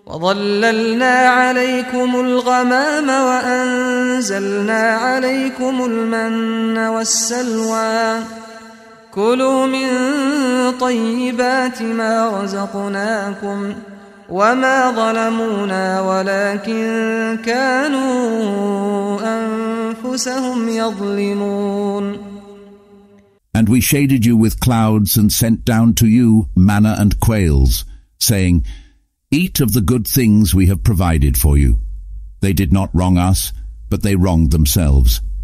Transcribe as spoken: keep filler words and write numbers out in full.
وظللنا عليكم الغمام وأنزلنا عليكم المن والسلوى كلوا من طيبات ما رزقناكم وما ظلمونا ولكن كانوا أنفسهم يظلمون. And we shaded you with clouds and sent down to you manna and quails, saying, Eat of the good things we have provided for you. They did not wrong us, but they wronged themselves.